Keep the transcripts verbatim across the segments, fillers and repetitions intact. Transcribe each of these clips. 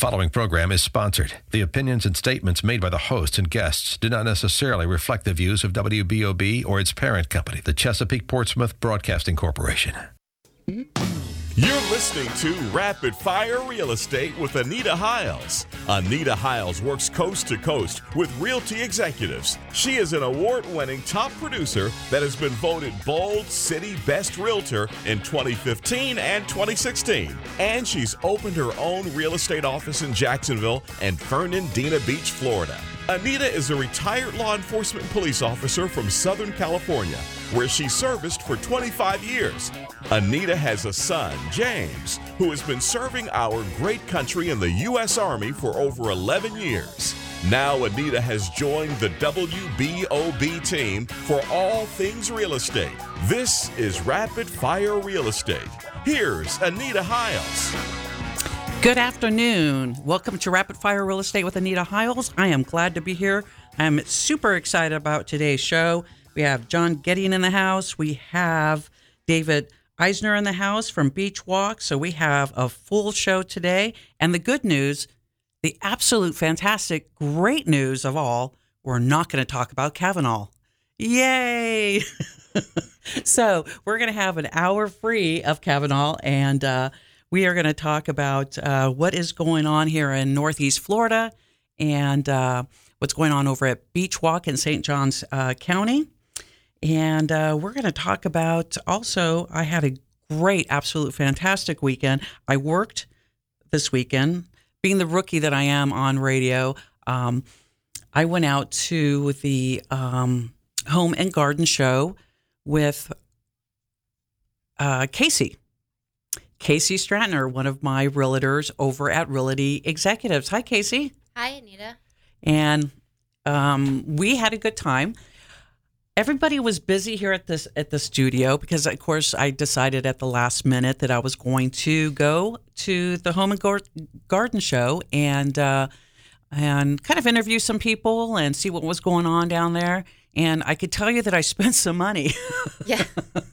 following program is sponsored. The opinions and statements made by the hosts and guests do not necessarily reflect the views of W B O B or its parent company, the Chesapeake Portsmouth Broadcasting Corporation. You're listening to Rapid Fire Real Estate with Anita Hiles. Anita Hiles works coast to coast with realty executives. She is an award-winning top producer that has been voted Bold City Best Realtor in twenty fifteen and twenty sixteen. And she's opened her own real estate office in Jacksonville and Fernandina Beach, Florida. Anita is a retired law enforcement police officer from Southern California, where she serviced for twenty-five years. Anita has a son, James, who has been serving our great country in the U S Army for over eleven years. Now Anita has joined the W B O B team for all things real estate. This is Rapid Fire Real Estate. Here's Anita Hiles. Good afternoon. Welcome to Rapid Fire Real Estate with Anita Hiles. I am glad to be here. I'm super excited about today's show. We have John Gedding in the house. We have David Eisner in the house from Beach Walk. So we have a full show today. And the good news, the absolute fantastic, great news of all, we're not going to talk about Kavanaugh. Yay! So we're going to have an hour free of Kavanaugh, and uh, we are going to talk about uh, what is going on here in Northeast Florida and uh, what's going on over at Beach Walk in Saint Johns uh, County. And uh, we're going to talk about also, I had a great, absolute fantastic weekend. I worked this weekend. Being the rookie that I am on radio, um, I went out to the um, Home and Garden Show with uh, Casey. Casey Stratner, one of my realtors over at Realty Executives. Hi, Casey. Hi, Anita. And um, we had a good time. Everybody was busy here at this at the studio because, of course, I decided at the last minute that I was going to go to the Home and Garden Show and uh, and kind of interview some people and see what was going on down there. And I could tell you that I spent some money. Yeah,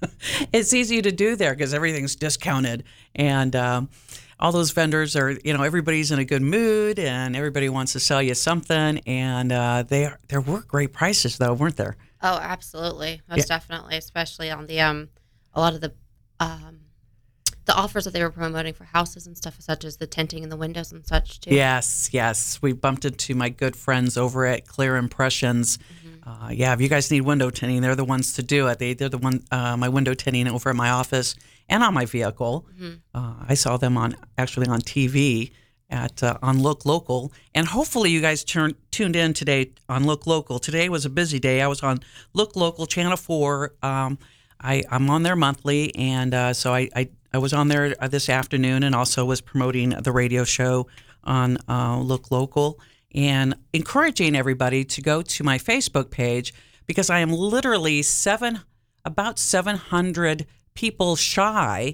it's easy to do there because everything's discounted, and um, all those vendors are, you know, everybody's in a good mood and everybody wants to sell you something. And uh, they are, there were great prices, though, weren't there? Oh, absolutely. Most Yeah. definitely, especially on the, um, a lot of the, um, the offers that they were promoting for houses and stuff, such as the tinting in the windows and such, too. Yes, yes. We bumped into my good friends over at Clear Impressions. Mm-hmm. Uh, yeah, if you guys need window tinting, they're the ones to do it. They, they're the one, uh, my window tinting over at my office and on my vehicle. Mm-hmm. Uh, I saw them on, actually on T V. At uh, on Look Local, and hopefully you guys turn, tuned in today on Look Local. Today was a busy day. I was on Look Local Channel Four. Um, I, I'm on there monthly, and uh, so I, I I was on there this afternoon, and also was promoting the radio show on uh, Look Local, and encouraging everybody to go to my Facebook page because I am literally seven about seven hundred people shy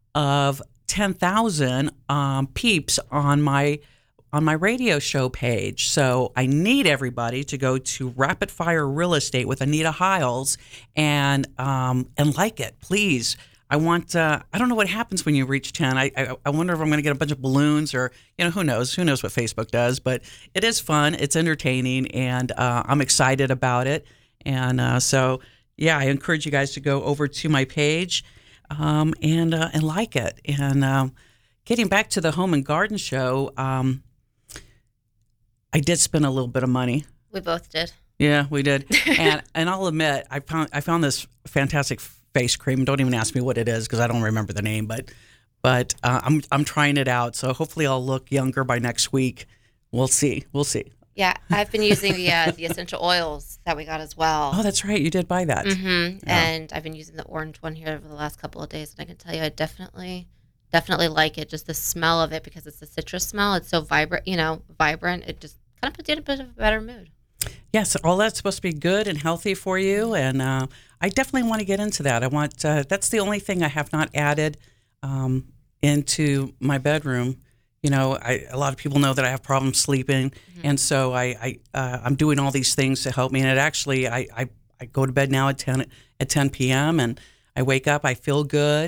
of ten thousand um, peeps on my on my radio show page. So I need everybody to go to Rapid Fire Real Estate with Anita Hiles and um, and like it, please. I want. Uh, I don't know what happens when you reach ten. I I, I wonder if I'm going to get a bunch of balloons or, you know, who knows? Who knows what Facebook does? But it is fun. It's entertaining, and uh, I'm excited about it. And uh, so yeah, I encourage you guys to go over to my page. Um, and uh, and like it. And um, getting back to the Home and Garden Show, um, I did spend a little bit of money. We both did. Yeah, we did. and and I'll admit, I found I found this fantastic face cream. Don't even ask me what it is because I don't remember the name. But but uh, I'm I'm trying it out. So hopefully I'll look younger by next week. We'll see. We'll see. Yeah, I've been using the uh, the essential oils that we got as well. Oh, that's right. You did buy that. Mm-hmm. Yeah. And I've been using the orange one here over the last couple of days, and I can tell you, I definitely, definitely like it. Just the smell of it, because it's a citrus smell. It's so vibrant, you know, vibrant. It just kind of puts you in a bit of a better mood. Yes, all that's supposed to be good and healthy for you, and uh, I definitely want to get into that. I want uh, that's the only thing I have not added um, into my bedroom. You know, I, a lot of people know that I have problems sleeping, mm-hmm. and so I, I uh, I'm doing all these things to help me. And it actually, I, I, I go to bed now at ten at ten p.m. and I wake up, I feel good,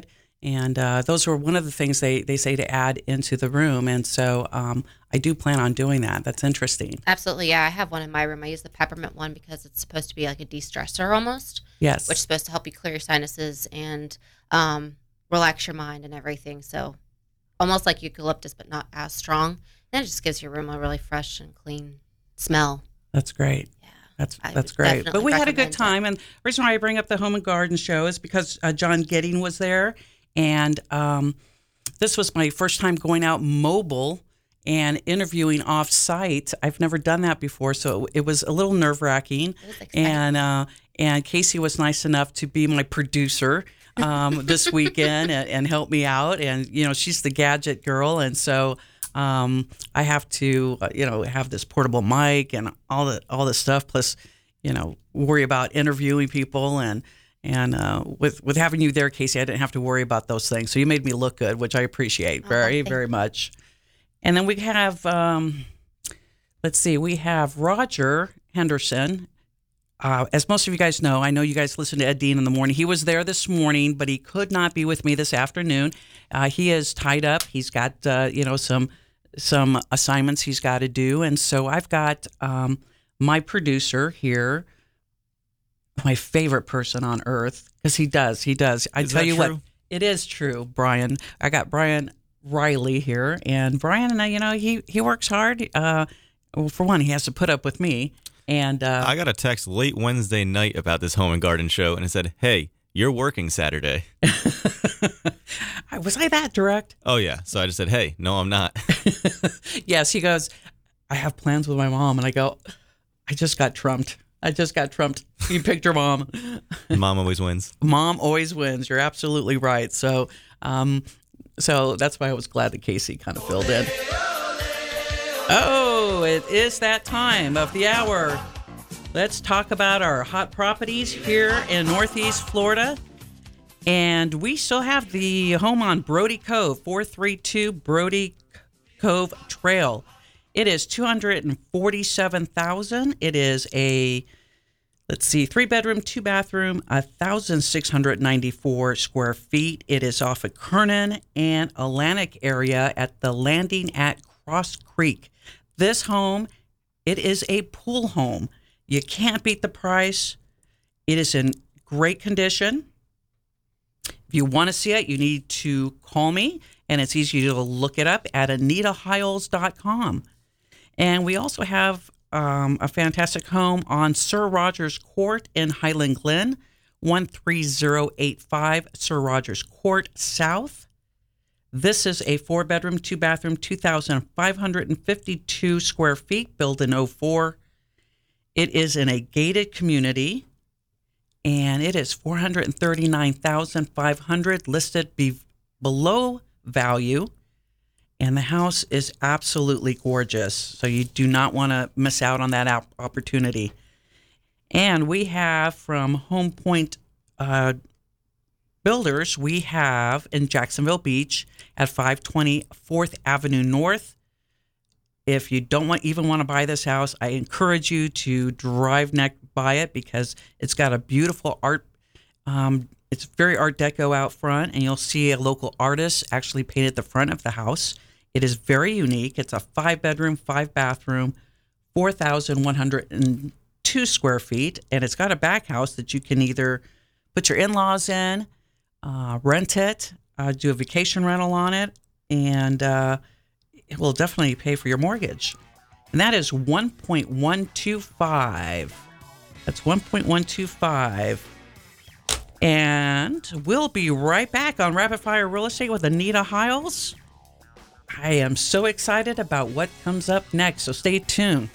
And uh, those are one of the things they, they say to add into the room. And so um, I do plan on doing that. That's interesting. Absolutely, yeah. I have one in my room. I use the peppermint one because it's supposed to be like a de-stressor almost. Yes. Which is supposed to help you clear your sinuses and um, relax your mind and everything. So almost like eucalyptus, but not as strong. And it just gives your room a really fresh and clean smell. That's great. Yeah. That's I that's would great. definitely But we had a good recommend it. time. And the reason why I bring up the Home and Garden show is because uh, John Gidding was there. And um, this was my first time going out mobile and interviewing off site. I've never done that before, so it was a little nerve wracking. It was exciting. And uh, and Casey was nice enough to be my producer um, this weekend and, and help me out. And you know, she's the gadget girl, and so um, I have to uh, you know have this portable mic and all the all this stuff. Plus, you know, worry about interviewing people and. And uh, with with having you there, Casey, I didn't have to worry about those things. So you made me look good, which I appreciate Oh, very, thank very you. much. And then we have, um, let's see, we have Roger Henderson. Uh, as most of you guys know, I know you guys listen to Ed Dean in the morning. He was there this morning, but he could not be with me this afternoon. Uh, he is tied up. He's got, uh, you know, some some assignments he's got to do. And so I've got um, my producer here, my favorite person on earth, because he does, he does. I Is tell that you true? what, it is true, Brian. I got Brian Riley here, and Brian, and I, you know, he he works hard. Uh, well, for one, he has to put up with me, and uh, I got a text late Wednesday night about this Home and Garden show, and it said, "Hey, you're working Saturday." was I that direct? Oh yeah, so I just said, "Hey, no, I'm not." Yes, he goes, I have plans with my mom, and I go, I just got trumped. I just got trumped. You picked your mom. Mom always wins. Mom always wins. You're absolutely right. So, um, so that's why I was glad that Casey kind of filled in. Oh, it is that time of the hour. Let's talk about our hot properties here in Northeast Florida. And we still have the home on Brody Cove, four three two Brody Cove Trail. It is two hundred forty-seven thousand dollars. It is a, let's see, three bedroom, two bathroom, one thousand six hundred ninety-four square feet. It is off of Kernan and Atlantic area at the landing at Cross Creek. This home, it is a pool home. You can't beat the price. It is in great condition. If you want to see it, you need to call me, and it's easy to look it up at anita hiles dot com. And we also have um, a fantastic home on Sir Rogers Court in Highland Glen, one three zero eight five Sir Rogers Court South. This is a four-bedroom, two-bathroom, two thousand five hundred fifty-two square feet, built in oh four. It is in a gated community, and it is four hundred thirty-nine thousand five hundred dollars listed be- below value. And the house is absolutely gorgeous, so you do not want to miss out on that op- opportunity. And we have from Home Point uh, Builders, we have in Jacksonville Beach at five twenty fourth Avenue North. If you don't want even want to buy this house, I encourage you to drive next by it because it's got a beautiful art. Um, it's very Art Deco out front, and you'll see a local artist actually painted the front of the house. It is very unique. It's a five-bedroom, five-bathroom, four thousand one hundred two square feet, and it's got a back house that you can either put your in-laws in, uh, rent it, uh, do a vacation rental on it, and uh, it will definitely pay for your mortgage. And that is one point one two five. That's one point one two five. And we'll be right back on Rapid Fire Real Estate with Anita Hiles. I am so excited about what comes up next, so stay tuned.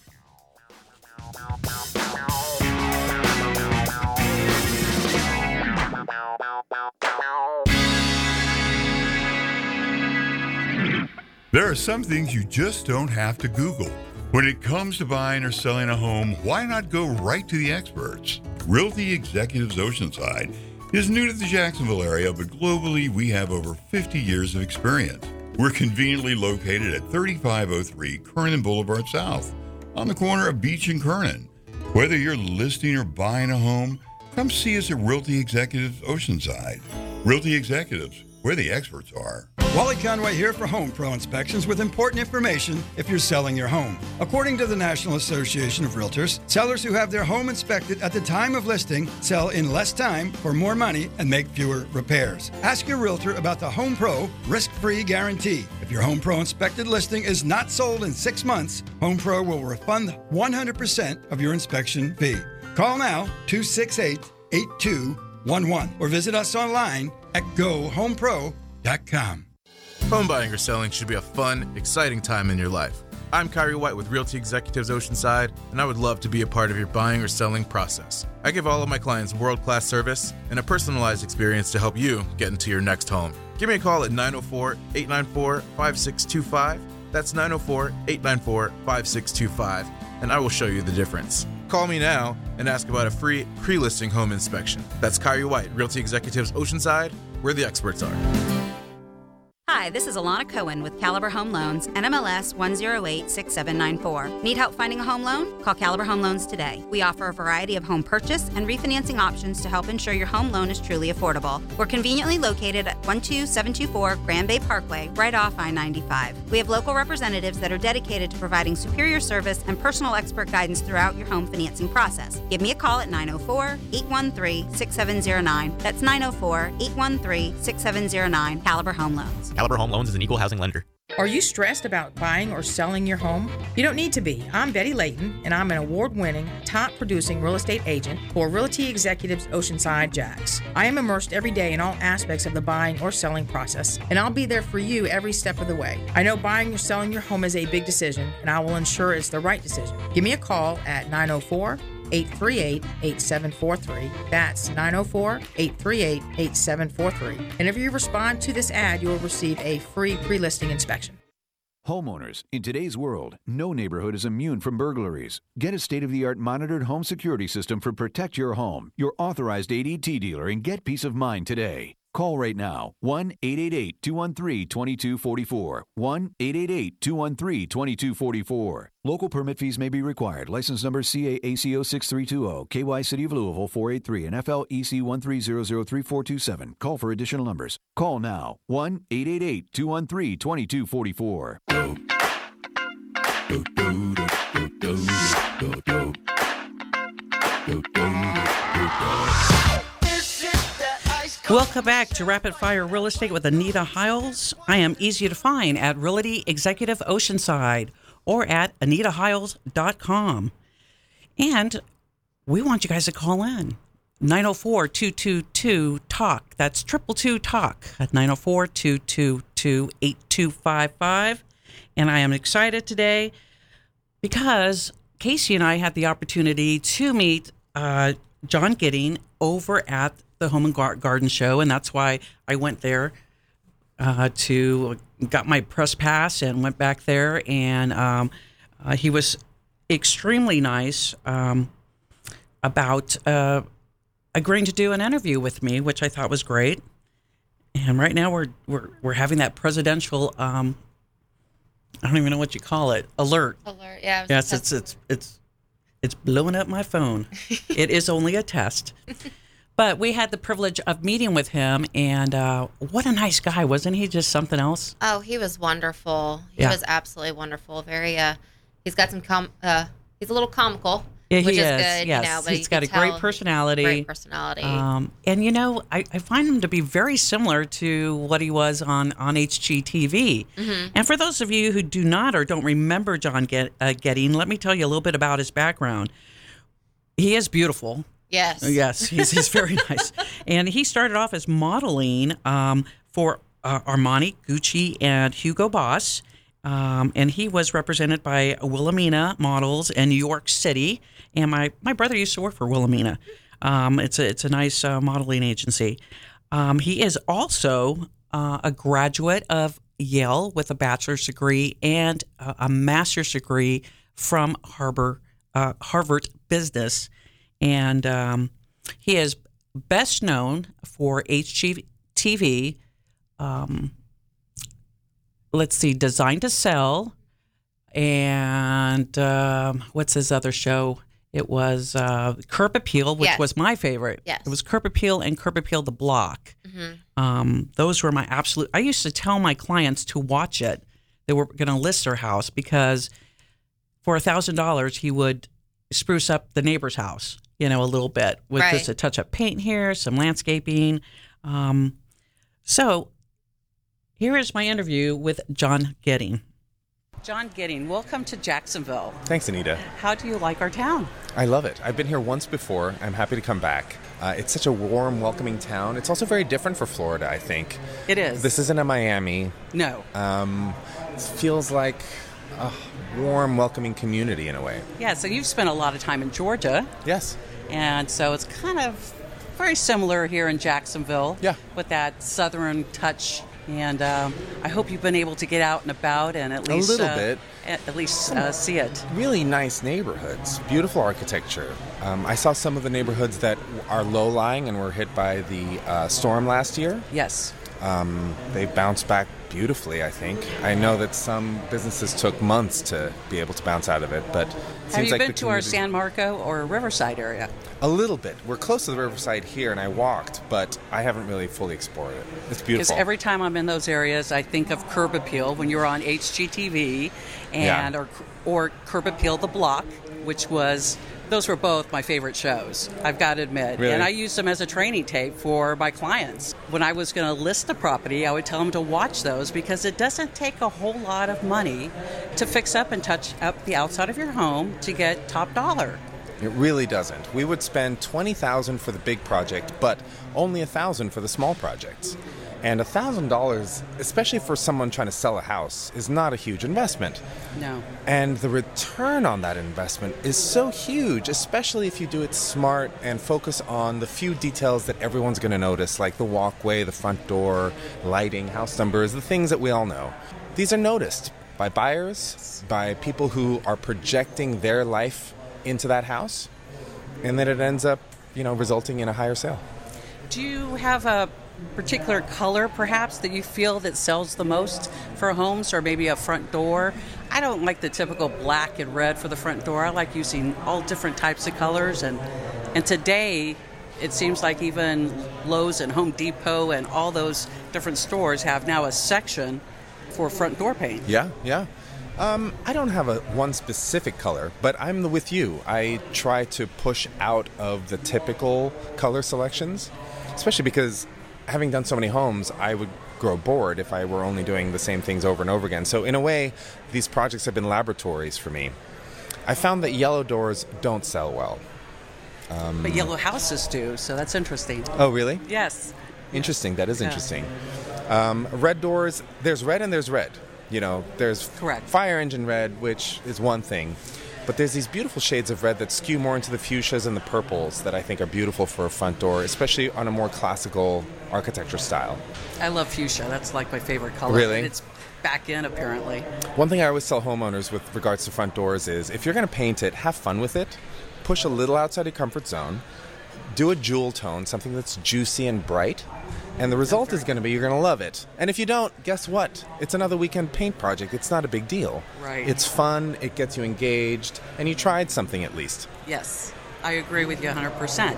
There are some things you just don't have to Google. When it comes to buying or selling a home, why not go right to the experts? Realty Executives Oceanside is new to the Jacksonville area, but globally we have over fifty years of experience. We're conveniently located at thirty-five oh three Kernan Boulevard South, on the corner of Beach and Kernan. Whether you're listing or buying a home, come see us at Realty Executives Oceanside. Realty Executives, where the experts are. Wally Conway here for Home Pro Inspections with important information if you're selling your home. According to the National Association of Realtors, sellers who have their home inspected at the time of listing sell in less time for more money and make fewer repairs. Ask your realtor about the Home Pro risk-free guarantee. If your Home Pro inspected listing is not sold in six months, Home Pro will refund one hundred percent of your inspection fee. Call now, two six eight, eight two one one, or visit us online at go home pro dot com. Home buying or selling should be a fun, exciting time in your life. I'm Kyrie White with Realty Executives Oceanside, and I would love to be a part of your buying or selling process. I give all of my clients world-class service and a personalized experience to help you get into your next home. Give me a call at nine oh four, eight nine four, five six two five. That's nine oh four, eight nine four, five six two five, and I will show you the difference. Call me now and ask about a free pre-listing home inspection. That's Kyrie White, Realty Executives Oceanside, where the experts are. Hi, this is Alana Cohen with Caliber Home Loans, N M L S one zero eight six seven nine four. Need help finding a home loan? Call Caliber Home Loans today. We offer a variety of home purchase and refinancing options to help ensure your home loan is truly affordable. We're conveniently located at one two seven two four Grand Bay Parkway, right off I ninety-five. We have local representatives that are dedicated to providing superior service and personal expert guidance throughout your home financing process. Give me a call at nine oh four, eight one three, six seven zero nine. That's nine oh four, eight one three, six seven zero nine, Caliber Home Loans. Caliber Home Loans is an equal housing lender. Are you stressed about buying or selling your home? You don't need to be. I'm Betty Layton, and I'm an award-winning, top-producing real estate agent for Realty Executives Oceanside Jax. I am immersed every day in all aspects of the buying or selling process, and I'll be there for you every step of the way. I know buying or selling your home is a big decision, and I will ensure it's the right decision. Give me a call at nine oh four, eight three eight, eight seven four three. That's nine oh four, eight three eight, eight seven four three. And if you respond to this ad, you will receive a free pre-listing inspection. Homeowners, in today's world, no neighborhood is immune from burglaries. Get a state-of-the-art monitored home security system for Protect Your Home, your authorized A D T dealer, and get peace of mind today. Call right now, one eight eight eight, two one three, two two four four, one eight eight eight, two one three, two two four four. Local permit fees may be required. License number C A A C O six three two zero, K Y City of Louisville four eight three, and F L E C one three zero zero three four two seven. Call for additional numbers. Call now, one eight eight eight, two one three, two two four four. Welcome back to Rapid Fire Real Estate with Anita Hiles. I am easy to find at Realty Executive Oceanside or at anita hiles dot com. And we want you guys to call in. nine oh four, two two two, talk. That's triple two talk at nine oh four, two two two, eight two five five. And I am excited today because Casey and I had the opportunity to meet uh, John Gidding over at the Home and Garden Show, and that's why I went there uh, to got my press pass and went back there. And um, uh, he was extremely nice um, about uh, agreeing to do an interview with me, which I thought was great. And right now we're we're we're having that presidential. Um, I don't even know what you call it. Alert. Alert. Yeah. Yes, it's it's it's it's blowing up my phone. It is only a test. But we had the privilege of meeting with him, and uh, what a nice guy. Wasn't he just something else? Oh, he was wonderful. He Yeah. was absolutely wonderful. Very, uh, he's got some, com- uh, he's a little comical, Yeah, he which is, is. good, Yes, you know, but he's you got can a great tell- personality. Great personality. Um, and, you know, I, I find him to be very similar to what he was on, on H G T V. Mhm. And for those of you who do not or don't remember John Get, uh, Gidding, let me tell you a little bit about his background. He is beautiful. Yes. Yes, he's, he's very nice. And he started off as modeling um, for uh, Armani, Gucci, and Hugo Boss. Um, and he was represented by Wilhelmina Models in New York City. And my, my brother used to work for Wilhelmina. Um, it's a it's a nice uh, modeling agency. Um, he is also uh, a graduate of Yale with a bachelor's degree and a, a master's degree from Harvard uh, Harvard Business. And um, he is best known for H G T V. Um, let's see, Design to Sell, and um, what's his other show? It was uh, Curb Appeal, which Yes. was my favorite. Yes. It was Curb Appeal and Curb Appeal the Block. Mhm. Mm-hmm. Um, those were my absolute. I used to tell my clients to watch it. They were going to list their house because for a thousand dollars, he would spruce up the neighbor's house, you know, a little bit with Right. just a touch of paint here, some landscaping. Um, so here is my interview with John Getting. John Getting, welcome to Jacksonville. Thanks, Anita. How do you like our town? I love it. I've been here once before. I'm happy to come back. Uh, it's such a warm, welcoming town. It's also very different for Florida, I think. It is. This isn't a Miami. No. Um, it feels like a warm, welcoming community in a way. Yeah, so you've spent a lot of time in Georgia. Yes. And so it's kind of very similar here in Jacksonville. Yeah. With that southern touch. And um, I hope you've been able to get out and about and at least a little uh, bit. At, at least uh, see it. Really nice neighborhoods, beautiful architecture. Um, I saw some of the neighborhoods that are low-lying and were hit by the uh, storm last year. Yes. Um, they bounced back beautifully, I think. I know that some businesses took months to be able to bounce out of it, but it Have seems you like been the to our community- San Marco or Riverside area? A little bit. We're close to the riverside here, and I walked, but I haven't really fully explored it. It's Because beautiful. every time I'm in those areas, I think of Curb Appeal when you were on H G T V, and Yeah. or or Curb Appeal the Block, which was those were both my favorite shows. I've got to admit, Really? and I used them as a training tape for my clients. When I was going to list the property, I would tell them to watch those because it doesn't take a whole lot of money to fix up and touch up the outside of your home to get top dollar. It really doesn't. We would spend twenty thousand dollars for the big project, but only one thousand dollars for the small projects. And one thousand dollars, especially for someone trying to sell a house, is not a huge investment. No. And the return on that investment is so huge, especially if you do it smart and focus on the few details that everyone's going to notice, like the walkway, the front door, lighting, house numbers, the things that we all know. These are noticed by buyers, by people who are projecting their life into that house, and then it ends up, you know, resulting in a higher sale. Do you have a particular color, perhaps, that you feel that sells the most for homes, or maybe a front door? I don't like the typical black and red for the front door. I like using all different types of colors, and and today it seems like even Lowe's and Home Depot and all those different stores have now a section for front door paint. Yeah, yeah. Um, I don't have a one specific color, but I'm the, with you. I try to push out of the typical color selections, especially because having done so many homes, I would grow bored if I were only doing the same things over and over again. So in a way, these projects have been laboratories for me. I found that yellow doors don't sell well. Um, But yellow houses do, so that's interesting. Oh, really? Yes. Interesting. That is Yeah. interesting. Um, red doors, there's red and there's red. You know, there's Correct. fire engine red, which is one thing. But there's these beautiful shades of red that skew more into the fuchsias and the purples that I think are beautiful for a front door, especially on a more classical architecture style. I love fuchsia. That's like my favorite color. Really? And it's back in, apparently. One thing I always tell homeowners with regards to front doors is if you're going to paint it, have fun with it. Push a little outside your comfort zone. Do a jewel tone, something that's juicy and bright. And the result is going to be you're going to love it. And if you don't, guess what? It's another weekend paint project. It's not a big deal. Right. It's fun, it gets you engaged, and you tried something at least. Yes, I agree with you one hundred percent.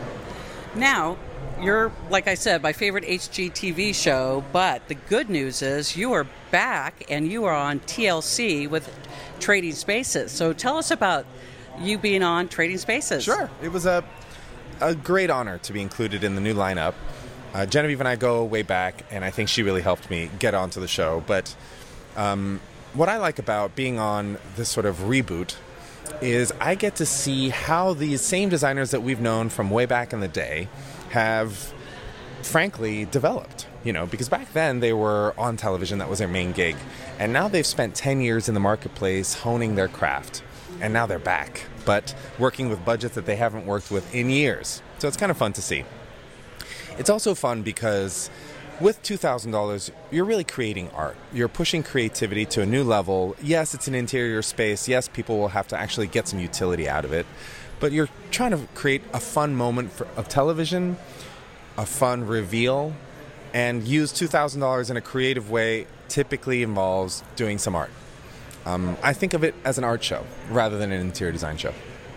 Now, you're, like I said, my favorite H G T V show, but the good news is you are back and you are on T L C with Trading Spaces. So tell us about you being on Trading Spaces. Sure. It was a, a great honor to be included in the new lineup. Uh, Genevieve and I go way back, and I think she really helped me get onto the show. But um, what I like about being on this sort of reboot is I get to see how these same designers that we've known from way back in the day have, frankly, developed. You know, because back then they were on television, that was their main gig. And now they've spent ten years in the marketplace honing their craft. And now they're back, but working with budgets that they haven't worked with in years. So it's kind of fun to see. It's also fun because with two thousand dollars, you're really creating art. You're pushing creativity to a new level. Yes, it's an interior space. Yes, people will have to actually get some utility out of it. But you're trying to create a fun moment for, of television, a fun reveal, and use two thousand dollars in a creative way typically involves doing some art. Um, I think of it as an art show rather than an interior design show.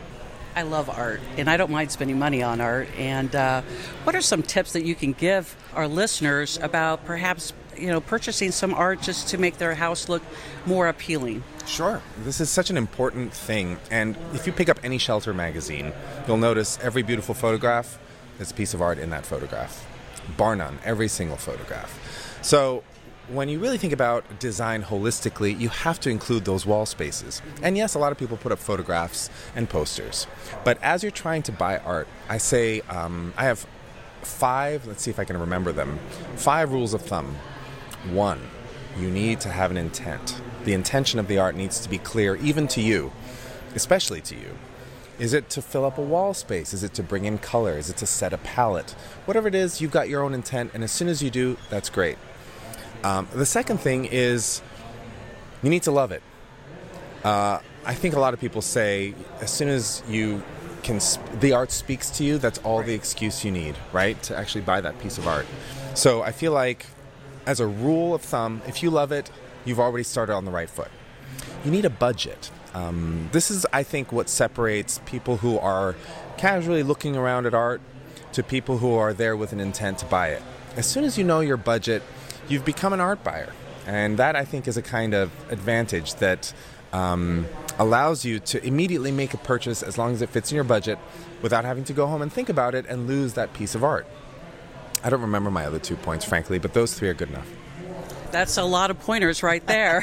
I love art, and I don't mind spending money on art. And uh, what are some tips that you can give our listeners about perhaps, you know, purchasing some art just to make their house look more appealing? Sure. This is such an important thing. And if you pick up any shelter magazine, you'll notice every beautiful photograph is a piece of art in that photograph. Bar none, every single photograph. So when you really think about design holistically, you have to include those wall spaces. And yes, a lot of people put up photographs and posters. But as you're trying to buy art, I say, um, I have five, let's see if I can remember them, five rules of thumb. One, you need to have an intent. The intention of the art needs to be clear, even to you, especially to you. Is it to fill up a wall space? Is it to bring in color? Is it to set a palette? Whatever it is, you've got your own intent, and as soon as you do, that's great. Um, the second thing is you need to love it. Uh, I think a lot of people say as soon as you can, sp- the art speaks to you, that's all the excuse you need, right, to actually buy that piece of art. So I feel like as a rule of thumb, if you love it, you've already started on the right foot. You need a budget. Um, this is, I think, what separates people who are casually looking around at art to people who are there with an intent to buy it. As soon as you know your budget, you've become an art buyer. And that, I think, is a kind of advantage that um, allows you to immediately make a purchase as long as it fits in your budget without having to go home and think about it and lose that piece of art. I don't remember my other two points, frankly, but those three are good enough. That's a lot of pointers right there.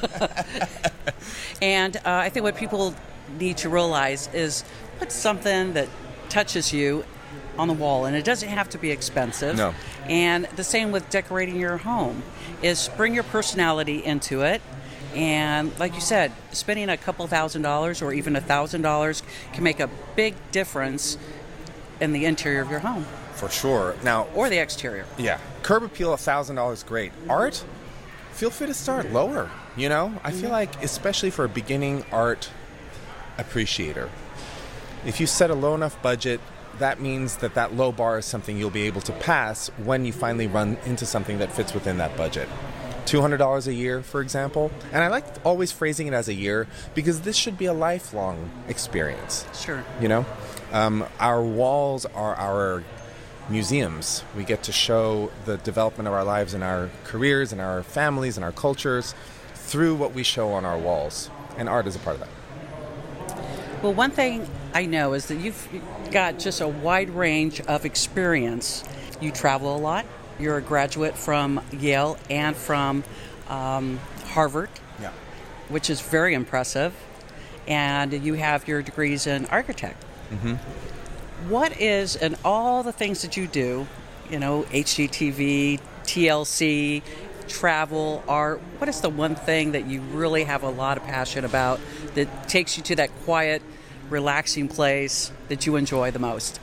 And uh, I think what people need to realize is put something that touches you on the wall, and it doesn't have to be expensive. No. And the same with decorating your home, is bring your personality into it. And like you said, spending a couple thousand dollars or even a thousand dollars can make a big difference in the interior of your home. For sure. Now, or the exterior. Yeah. Curb appeal, a thousand dollars, great. Art, feel free to start lower. You know, I feel like, especially for a beginning art appreciator, if you set a low enough budget, that means that that low bar is something you'll be able to pass when you finally run into something that fits within that budget. two hundred dollars a year, for example. And I like always phrasing it as a year because this should be a lifelong experience. Sure. You know, um, our walls are our museums. We get to show the development of our lives and our careers and our families and our cultures through what we show on our walls. And art is a part of that. Well, one thing I know is that you've got just a wide range of experience. You travel a lot. You're a graduate from Yale and from um, Harvard, yeah, which is very impressive. And you have your degrees in architect. Mm-hmm. What is, in all the things that you do, you know, H G T V, T L C, travel, art, what is the one thing that you really have a lot of passion about that takes you to that quiet, relaxing place that you enjoy the most?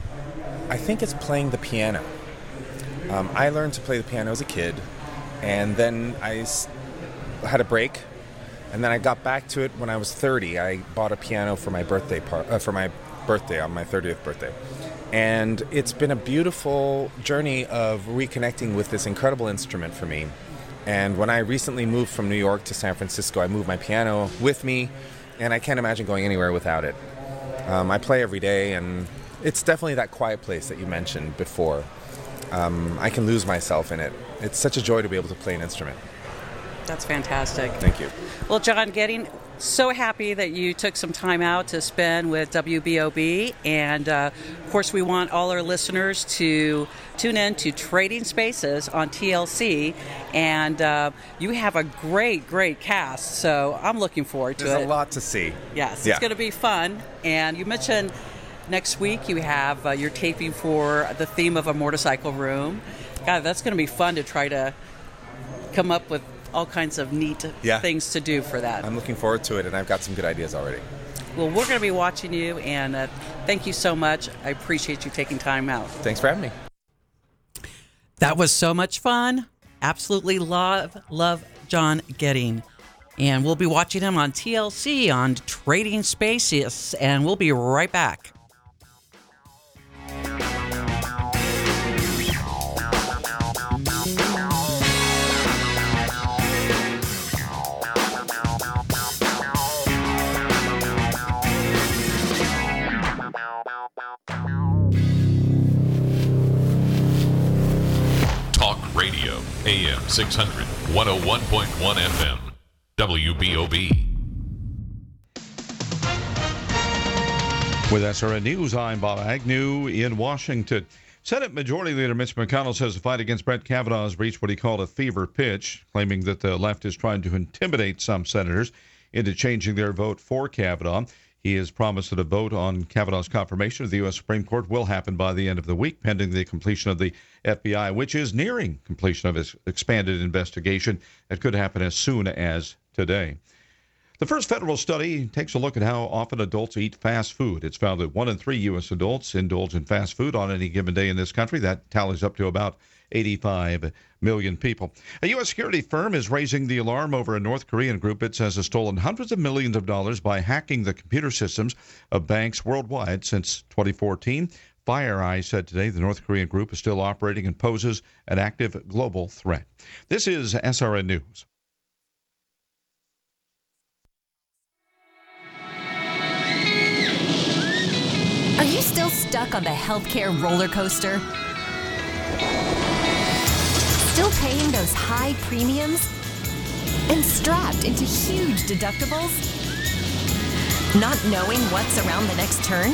I think it's playing the piano. Um, I learned to play the piano as a kid, and then I s- had a break, and then I got back to it when I was thirty. I bought a piano for my birthday par- uh, for my birthday on my thirtieth birthday. And it's been a beautiful journey of reconnecting with this incredible instrument for me. And when I recently moved from New York to San Francisco, I moved my piano with me, and I can't imagine going anywhere without it. Um, I play every day, and it's definitely that quiet place that you mentioned before. Um, I can lose myself in it. It's such a joy to be able to play an instrument. That's fantastic. Thank you. Well, John Getting, so happy that you took some time out to spend with W B O B. And, uh, of course, we want all our listeners to tune in to Trading Spaces on T L C. And uh, you have a great, great cast. So I'm looking forward to There's it. There's a lot to see. Yes, yeah. It's going to be fun. And you mentioned next week you have uh, your taping for the theme of a motorcycle room. God, that's going to be fun to try to come up with all kinds of neat yeah. things to do for that. I'm looking forward to it, and I've got some good ideas already. Well, we're going to be watching you, and uh, thank you so much. I appreciate you taking time out. Thanks for having me. That was so much fun. Absolutely love, love John Getting. And we'll be watching him on T L C on Trading Spaces, and we'll be right back. six hundred, one oh one point one F M. W B O B. With S R N News, I'm Bob Agnew in Washington. Senate Majority Leader Mitch McConnell says the fight against Brett Kavanaugh has reached what he called a fever pitch, claiming that the left is trying to intimidate some senators into changing their vote for Kavanaugh. He has promised that a vote on Kavanaugh's confirmation of the U S Supreme Court will happen by the end of the week, pending the completion of the F B I, which is nearing completion of its expanded investigation. That could happen as soon as today. The first federal study takes a look at how often adults eat fast food. It's found that one in three U S adults indulge in fast food on any given day in this country. That tallies up to about eighty-five million people. A U S security firm is raising the alarm over a North Korean group it says has stolen hundreds of millions of dollars by hacking the computer systems of banks worldwide since twenty fourteen. FireEye said today the North Korean group is still operating and poses an active global threat. This is S R N News. Are you still stuck on the healthcare roller coaster? Still paying those high premiums? And strapped into huge deductibles? Not knowing what's around the next turn?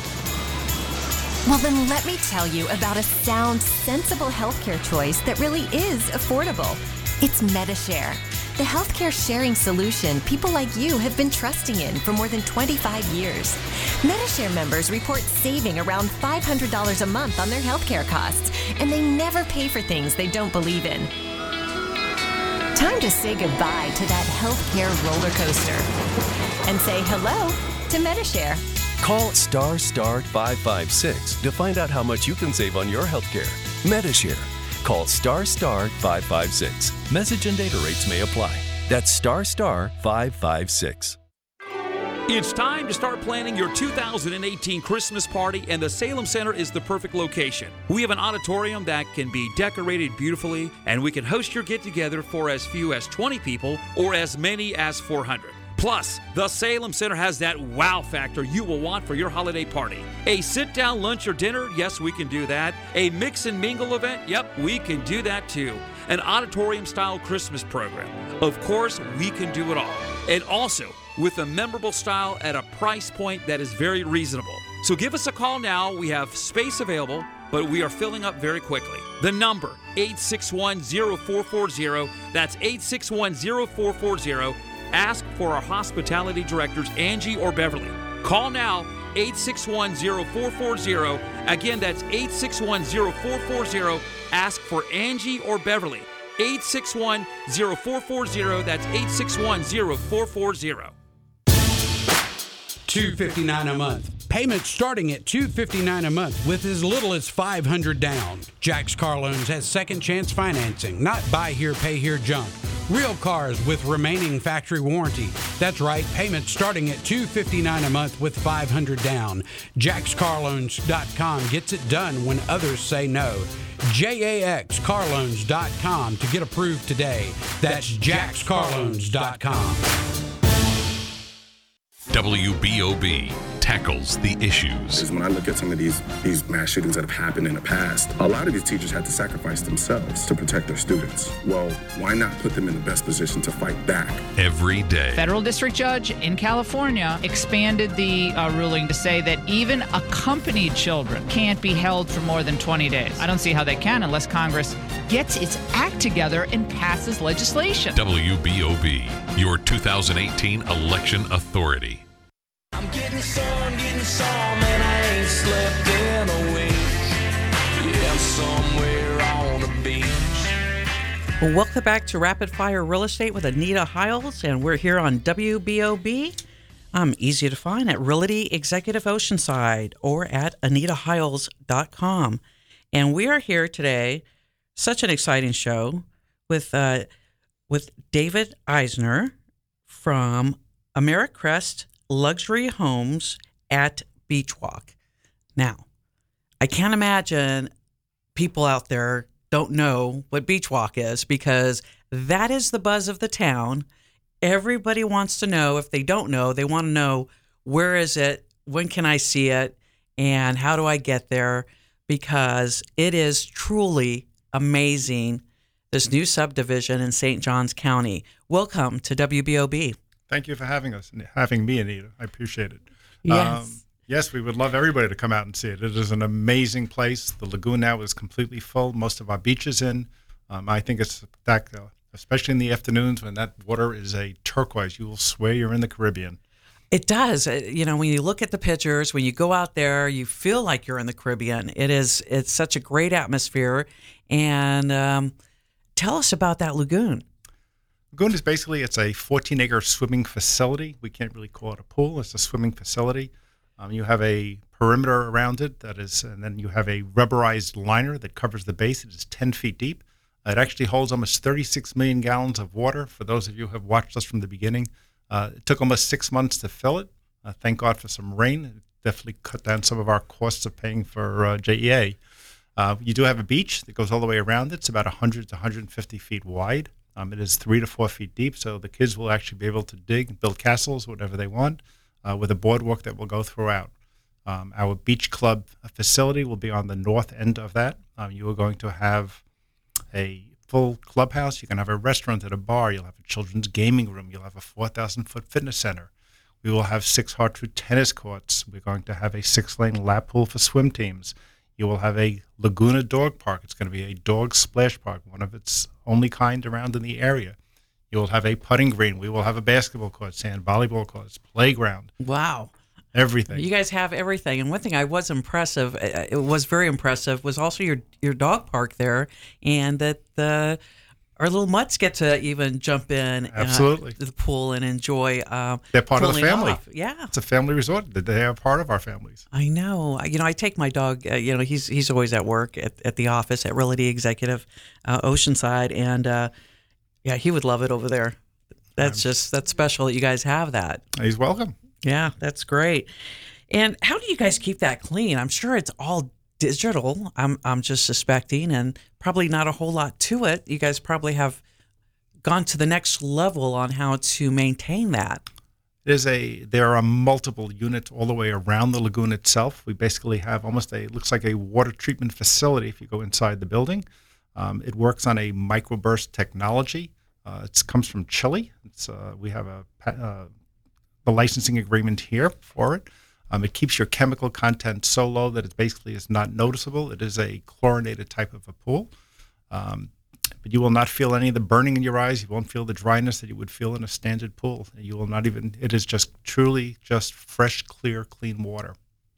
Well, then let me tell you about a sound, sensible healthcare choice that really is affordable. It's Medi-Share, the healthcare sharing solution people like you have been trusting in for more than twenty-five years. Medi-Share members report saving around five hundred dollars a month on their healthcare costs, and they never pay for things they don't believe in. Time to say goodbye to that healthcare roller coaster and say hello to Medi-Share. Call star star five five six to find out how much you can save on your healthcare. Medi-Share. Call star star five five six. Message and data rates may apply. That's star star five five six. It's time to start planning your two thousand eighteen Christmas party, and the Salem Center is the perfect location. We have an auditorium that can be decorated beautifully, and we can host your get-together for as few as twenty people or as many as four hundred. Plus, the Salem Center has that wow factor you will want for your holiday party. A sit-down lunch or dinner? Yes, we can do that. A mix and mingle event? Yep, we can do that too. An auditorium-style Christmas program? Of course, we can do it all. And also, with a memorable style at a price point that is very reasonable. So give us a call now. We have space available, but we are filling up very quickly. The number, eight six one, zero four four zero. That's eight six one, zero four four zero. Ask for our hospitality directors, Angie or Beverly. Call now, eight six one, zero four four zero. Again, that's eight six one, zero four four zero. Ask for Angie or Beverly. eight six one, zero four four zero. That's eight six one, zero four four zero. two hundred fifty-nine dollars a month. Payments starting at two hundred fifty-nine dollars a month with as little as five hundred dollars down. Jack's Car Loans has second chance financing, not buy here, pay here junk. Real cars with remaining factory warranty. That's right, payments starting at two hundred fifty-nine dollars a month with five hundred dollars down. Jacks Car Loans dot com gets it done when others say no. J A X Car Loans dot com to get approved today. That's Jacks Car Loans dot com. W B O B tackles the issues. When I look at some of these these mass shootings that have happened in the past, a lot of these teachers had to sacrifice themselves to protect their students. Well, why not put them in the best position to fight back? Every day. Federal district judge in California expanded the uh, ruling to say that even accompanied children can't be held for more than twenty days. I don't see how they can unless Congress gets its act together and passes legislation. W B O B, your two thousand eighteen election authority. I'm getting some, getting some, and I ain't slept in a week. Yeah, I'm somewhere on the beach. Well, welcome back to Rapid Fire Real Estate with Anita Hiles, and we're here on W B O B. I'm easy to find at Realty Executive Oceanside or at anita hiles dot com. And we are here today, such an exciting show, with uh, with David Eisner from AmeriCrest Luxury Homes at Beach Walk. Now, I can't imagine people out there don't know what Beach Walk is, because that is the buzz of the town. Everybody wants to know. If they don't know, they want to know, where is it? When can I see it? And how do I get there? Because it is truly amazing this new subdivision in Saint Johns County. Welcome to W B O B. Thank you for having us and having me, Anita. I appreciate it. Yes. Um, yes, we would love everybody to come out and see it. It is an amazing place. The lagoon now is completely full. Most of our beach is in. Um, I think it's spectacular, especially in the afternoons when that water is a turquoise. You will swear you're in the Caribbean. It does. Uh, You know, when you look at the pictures, when you go out there, you feel like you're in the Caribbean. It is. It's such a great atmosphere. And um, tell us about that lagoon. Lagoon is basically, it's a fourteen acre swimming facility. We can't really call it a pool. It's a swimming facility. Um, you have a perimeter around it that is, and then you have a rubberized liner that covers the base. It is ten feet deep. It actually holds almost thirty-six million gallons of water. For those of you who have watched us from the beginning, uh, it took almost six months to fill it. Uh, thank God for some rain. It definitely cut down some of our costs of paying for uh, J E A. Uh, you do have a beach that goes all the way around it. It's about one hundred to one hundred fifty feet wide. Um, it is three to four feet deep, so the kids will actually be able to dig, build castles, whatever they want, uh, with a boardwalk that will go throughout. Um, our beach club facility will be on the north end of that. Um, you are going to have a full clubhouse. You can have a restaurant and a bar. You'll have a children's gaming room. You'll have a four thousand foot fitness center. We will have six hard-true tennis courts. We're going to have a six-lane lap pool for swim teams. You will have a Laguna dog park. It's going to be a dog splash park, one of its only kind around in the area. You will have a putting green. We will have a basketball court, sand volleyball courts, playground. Wow. Everything. You guys have everything. And one thing I was impressive, uh, it was very impressive, was also your your dog park there, and that the our little mutts get to even jump in Absolutely. Uh, the pool and enjoy. Um, They're part of the pulling family. off. Yeah. It's a family resort. They are part of our families. I know. I- You know, I take my dog. Uh, you know, he's he's always at work at, at the office at Realty Executive, uh, Oceanside, and uh, yeah, he would love it over there. That's just that's special that you guys have that. He's welcome. Yeah, that's great. And how do you guys keep that clean? I'm sure it's all digital. I'm I'm just suspecting, and probably not a whole lot to it. You guys probably have gone to the next level on how to maintain that. There's a there are multiple units all the way around the lagoon itself. We basically have almost a it looks like a water treatment facility if you go inside the building. Um, it works on a microburst technology. Uh, it comes from Chile. It's uh, we have a pa- uh, the licensing agreement here for it. Um, it keeps your chemical content so low that it basically is not noticeable. It is a chlorinated type of a pool. Um, but you will not feel any of the burning in your eyes. You won't feel the dryness that you would feel in a standard pool. You will not even, it is just truly just fresh, clear, clean water.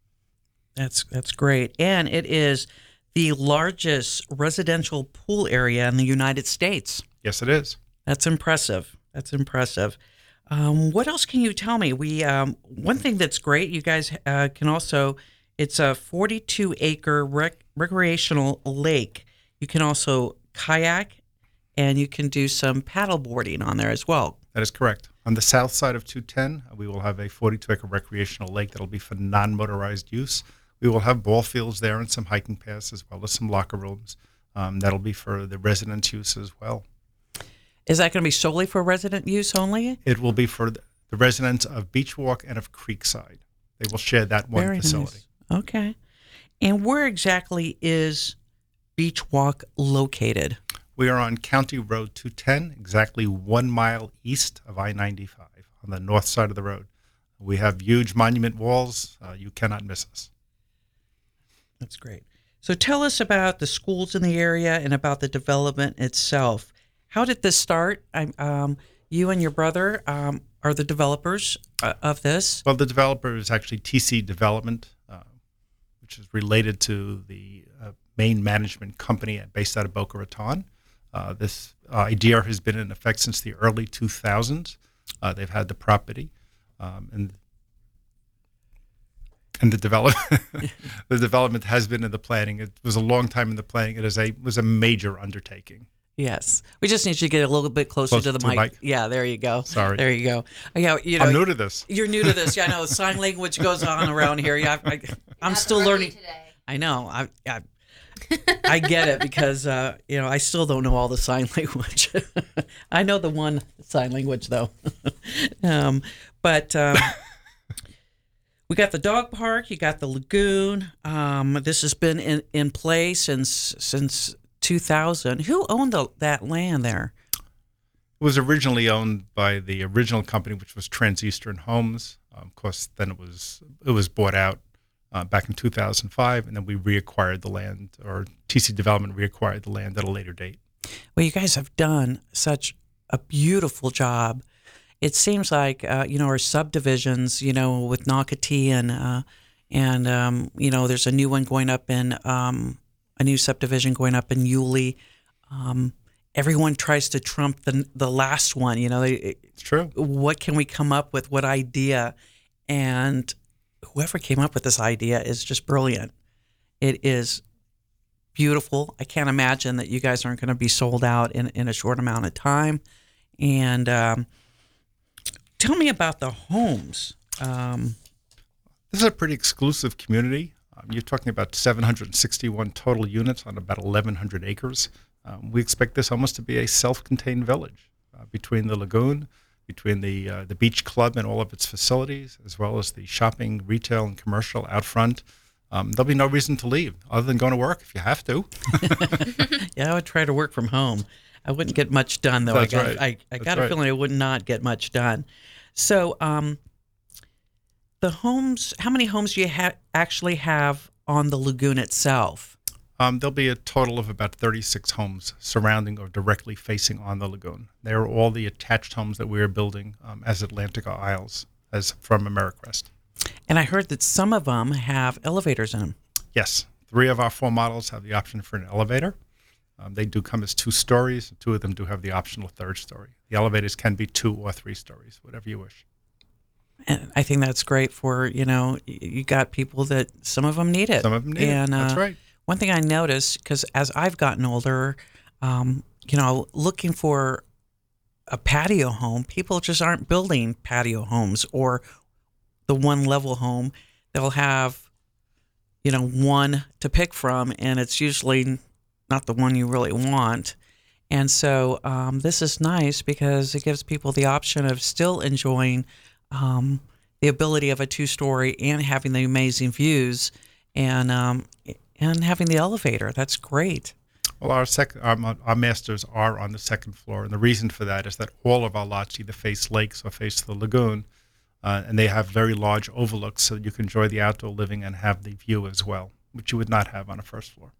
That's that's great. And it is the largest residential pool area in the United States. Yes, it is. That's impressive. That's impressive. Um, what else can you tell me? We um, one thing that's great. You guys uh, can also. It's a forty-two acre rec- recreational lake. You can also kayak, and you can do some paddle boarding on there as well. That is correct. On the south side of two ten, we will have a forty-two acre recreational lake that will be for non-motorized use. We will have ball fields there and some hiking paths as well as some locker rooms. Um, that'll be for the residents' use as well. Is that going to be solely for resident use only? It will be for the the residents of Beach Walk and of Creekside. They will share that one Very facility. nice. Okay. And where exactly is Beach Walk located? We are on County Road two ten, exactly one mile east of I ninety-five on the north side of the road. We have huge monument walls. Uh, you cannot miss us. That's great. So tell us about the schools in the area and about the development itself. How did this start? I, um, you and your brother um, are the developers uh, of this. Well, the developer is actually T C Development, uh, which is related to the uh, main management company based out of Boca Raton. Uh, this uh, idea has been in effect since the early two thousands. Uh, they've had the property, um, and and the development the development has been in the planning. It was a long time in the planning. It is a was a major undertaking. Yes, we just need you to get a little bit closer Close to the to the mic. mic. Yeah, there you go. Sorry. There you go. Yeah, you know, I'm new to this. You're new to this. Yeah, I know. Sign language goes on around here. Yeah, I, I, I'm still learning. Today. I know. I, I I get it because uh, you know I still don't know all the sign language. I know the one sign language though. um, but um, we got the dog park. You got the lagoon. Um, this has been in, in place since since two thousand. Who owned the, that land there? It was originally owned by the original company, which was Transeastern Homes. Um, of course, then it was it was bought out uh, back in two thousand five, and then we reacquired the land, or T C Development reacquired the land at a later date. Well, you guys have done such a beautiful job. It seems like, uh, you know, our subdivisions, you know, with Nocatee and, uh, and um, you know, there's a new one going up in, um, a new subdivision going up in Yulee. Um, everyone tries to trump the the last one, you know. They, it's true. What can we come up with? What idea? And whoever came up with this idea is just brilliant. It is beautiful. I can't imagine that you guys aren't going to be sold out in, in a short amount of time. And um, tell me about the homes. Um, this is a pretty exclusive community. Um, you're talking about seven hundred sixty-one total units on about eleven hundred acres. Um, we expect this almost to be a self-contained village uh, between the lagoon, between the uh, the beach club and all of its facilities, as well as the shopping, retail, and commercial out front. Um, there'll be no reason to leave other than going to work if you have to. Yeah, I would try to work from home. I wouldn't get much done, though. That's I got, right. I, I That's got a right. feeling I would not get much done. So, um, the homes, how many homes do you ha- actually have on the lagoon itself? Um, there'll be a total of about thirty-six homes surrounding or directly facing on the lagoon. They are all the attached homes that we are building um, as Atlantica Isles, as from AmeriCrest. And I heard that some of them have elevators in them. Yes, three of our four models have the option for an elevator. Um, they do come as two stories. Two of them do have the optional third story. The elevators can be two or three stories, whatever you wish. And I think that's great for, you know, you got people that some of them need it. Some of them need and, it. That's uh, right. One thing I noticed, because as I've gotten older, um, you know, looking for a patio home, people just aren't building patio homes or the one level home. They'll have, you know, one to pick from, and it's usually not the one you really want. And so um, this is nice because it gives people the option of still enjoying um, the ability of a two-story and having the amazing views and um, and having the elevator. That's great. Well, our, sec- our, our masters are on the second floor, and the reason for that is that all of our lots either face lakes or face the lagoon, uh, and they have very large overlooks so that you can enjoy the outdoor living and have the view as well, which you would not have on a first floor.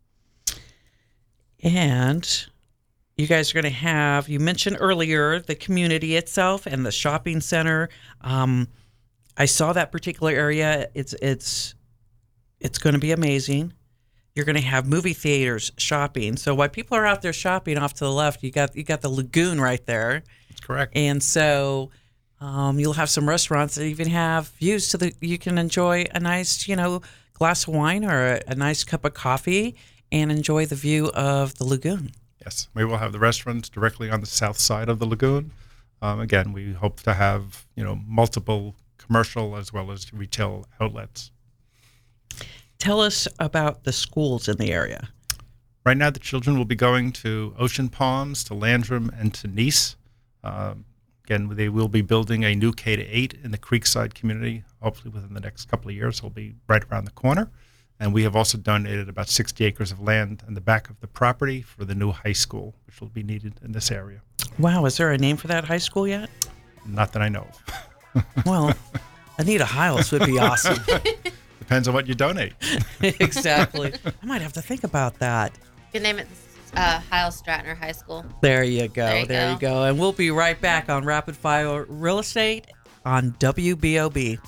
And you guys are going to have, you mentioned earlier, the community itself and the shopping center. Um, I saw that particular area. It's it's it's going to be amazing. You're going to have movie theaters, shopping. So while people are out there shopping off to the left, you got you got the lagoon right there. That's correct. And so um, you'll have some restaurants that even have views so that you can enjoy a nice, you know, glass of wine or a, a nice cup of coffee and enjoy the view of the lagoon. Yes, we will have the restaurants directly on the south side of the lagoon. Um, again, we hope to have, you know, multiple commercial as well as retail outlets. Tell us about the schools in the area. Right now, the children will be going to Ocean Palms, to Landrum, and to Nice. Um, again, they will be building a new K to eight in the Creekside community. Hopefully within the next couple of years, it'll be right around the corner. And we have also donated about sixty acres of land in the back of the property for the new high school, which will be needed in this area. Wow, is there a name for that high school yet? Not that I know of. Well, Anita Hiles would be awesome. Depends on what you donate. Exactly. I might have to think about that. You can name it uh, Hiles Stratner High School. There you go. There you there go. you go. And we'll be right back on Rapid Fire Real Estate on W B O B.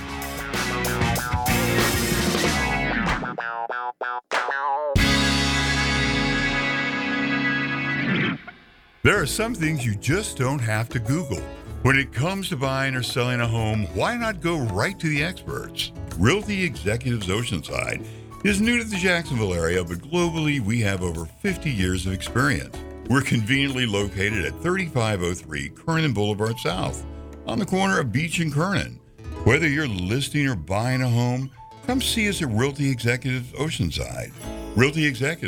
There are some things you just don't have to Google. When it comes to buying or selling a home, why not go right to the experts? Realty Executives Oceanside is new to the Jacksonville area, but globally we have over fifty years of experience. We're conveniently located at thirty-five oh three Kernan Boulevard South, on the corner of Beach and Kernan. Whether you're listing or buying a home, come see us at Realty Executives Oceanside. Realty Executives,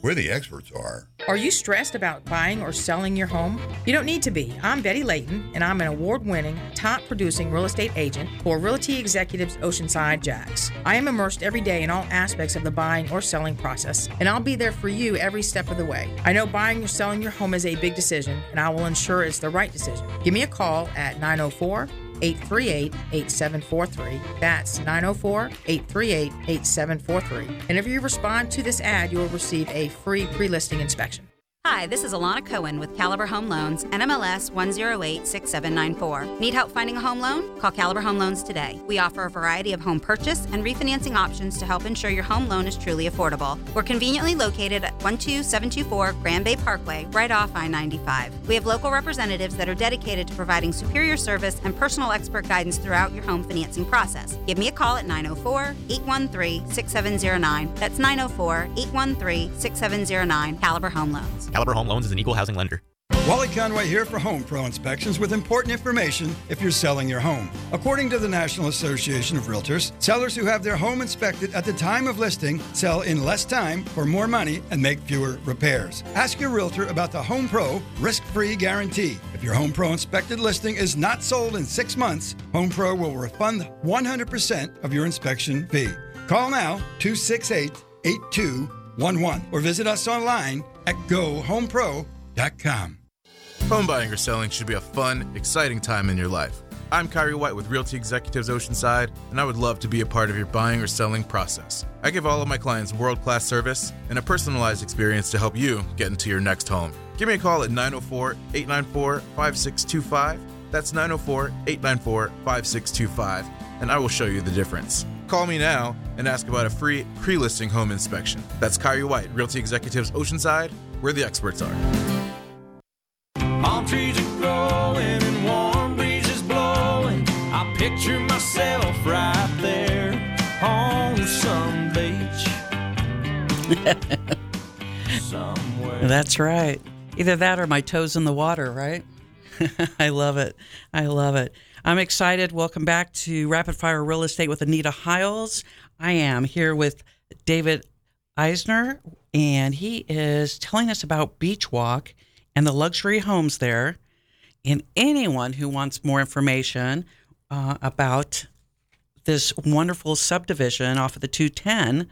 where the experts are. Are you stressed about buying or selling your home? You don't need to be. I'm Betty Layton, and I'm an award-winning, top-producing real estate agent for Realty Executives Oceanside Jax. I am immersed every day in all aspects of the buying or selling process, and I'll be there for you every step of the way. I know buying or selling your home is a big decision, and I will ensure it's the right decision. Give me a call at nine oh four, eight three eight, eight seven four three. That's nine oh four, eight three eight, eight seven four three. And if you respond to this ad, you will receive a free pre-listing inspection. Hi, this is Alana Cohen with Caliber Home Loans, N M L S one zero eight six seven nine four. Need help finding a home loan? Call Caliber Home Loans today. We offer a variety of home purchase and refinancing options to help ensure your home loan is truly affordable. We're conveniently located at one two seven two four Grand Bay Parkway, right off I ninety-five. We have local representatives that are dedicated to providing superior service and personal expert guidance throughout your home financing process. Give me a call at nine oh four, eight one three, six seven zero nine. That's nine oh four, eight one three, six seven zero nine. Caliber Home Loans. Caliber Home Loans is an equal housing lender. Wally Conway here for Home Pro Inspections with important information if you're selling your home. According to the National Association of Realtors, sellers who have their home inspected at the time of listing sell in less time for more money and make fewer repairs. Ask your realtor about the Home Pro risk-free guarantee. If your Home Pro inspected listing is not sold in six months, Home Pro will refund one hundred percent of your inspection fee. Call now, two six eight, eight two one one, or visit us online at go home pro dot com. Home buying or selling should be a fun, exciting time in your life. I'm Kyrie White with Realty Executives Oceanside, and I would love to be a part of your buying or selling process. I give all of my clients world-class service and a personalized experience to help you get into your next home. Give me a call at nine oh four, eight nine four, five six two five. That's nine oh four, eight nine four, five six two five, and I will show you the difference. Call me now and ask about a free pre-listing home inspection. That's Kyrie White, Realty Executives Oceanside, where the experts are. Palm trees are growing and warm breezes blowing. I picture myself right there on some beach. Somewhere. That's right. Either that or my toes in the water, right? I love it. I love it. I'm excited. Welcome back to Rapid Fire Real Estate with Anita Hiles. I am here with David Eisner, and he is telling us about Beach Walk and the luxury homes there. And anyone who wants more information uh, about this wonderful subdivision off of the two ten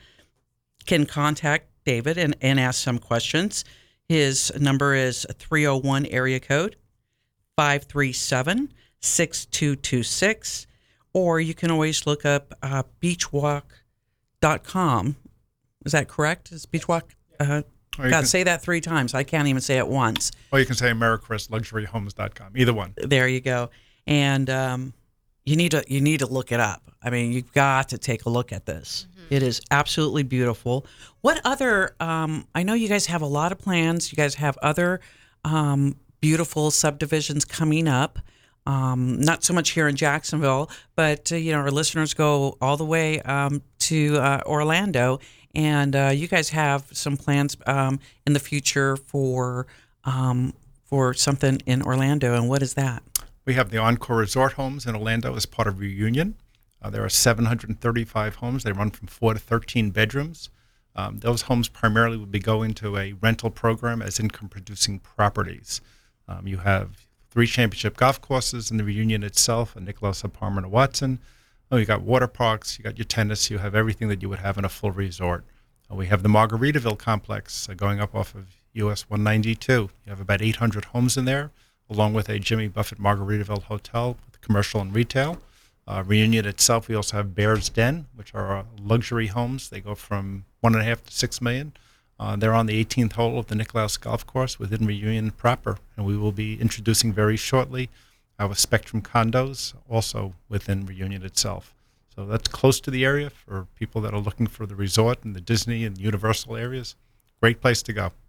can contact David and, and ask some questions. His number is three oh one area code five three seven, six two two six, or you can always look up uh, beach walk dot com. Is that correct? Is Beachwalk? Uh, God, can, say that three times. I can't even say it once. Or you can say Americrest Luxury Homes dot com. Either one. There you go. And um, you need to you need to look it up. I mean, you've got to take a look at this. Mm-hmm. It is absolutely beautiful. What other? Um, I know you guys have a lot of plans. You guys have other um, beautiful subdivisions coming up. Um, not so much here in Jacksonville, but uh, you know, our listeners go all the way um, to uh, Orlando, and uh, you guys have some plans um, in the future for um, for something in Orlando. And what is that? We have the Encore Resort Homes in Orlando as part of Reunion. Uh, there are seven hundred thirty-five homes. They run from four to thirteen bedrooms. Um, those homes primarily would be going to a rental program as income-producing properties. Um, you have three championship golf courses in the Reunion itself, a Nicholas Apartment of Watson. Oh, you got water parks, you got your tennis, you have everything that you would have in a full resort. Uh, we have the Margaritaville complex uh, going up off of U S one ninety-two. You have about eight hundred homes in there, along with a Jimmy Buffett Margaritaville hotel with commercial and retail. Uh, Reunion itself, we also have Bear's Den, which are uh, luxury homes. They go from one and a half to six million. Uh, they're on the eighteenth hole of the Nicklaus Golf Course within Reunion proper, and we will be introducing very shortly our Spectrum condos also within Reunion itself. So that's close to the area for people that are looking for the resort and the Disney and Universal areas. Great place to go.